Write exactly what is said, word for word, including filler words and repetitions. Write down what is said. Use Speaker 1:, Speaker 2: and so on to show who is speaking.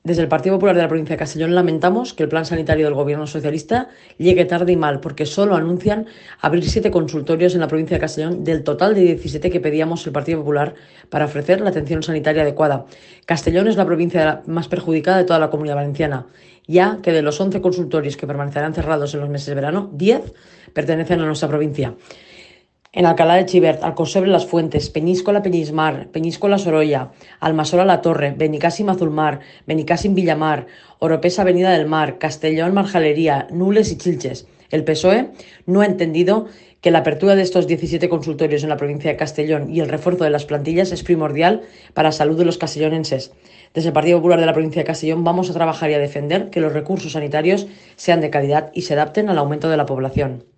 Speaker 1: Desde el Partido Popular de la provincia de Castellón lamentamos que el plan sanitario del Gobierno socialista llegue tarde y mal, porque solo anuncian abrir siete consultorios en la provincia de Castellón del total de diecisiete que pedíamos el Partido Popular para ofrecer la atención sanitaria adecuada. Castellón es la provincia más perjudicada de toda la Comunidad Valenciana, ya que de los once consultorios que permanecerán cerrados en los meses de verano, diez pertenecen a nuestra provincia. En Alcalá de Xivert, Alcocebre Las Fuentes, Peñíscola Peñismar, Peñíscola Sorolla, Almasola La Torre, Benicàssim Azulmar, Benicàssim Villamar, Oropesa Avenida del Mar, Castellón Marjalería, Nules y Chilches. El P S O E no ha entendido que la apertura de estos diecisiete consultorios en la provincia de Castellón y el refuerzo de las plantillas es primordial para la salud de los castellonenses. Desde el Partido Popular de la provincia de Castellón vamos a trabajar y a defender que los recursos sanitarios sean de calidad y se adapten al aumento de la población.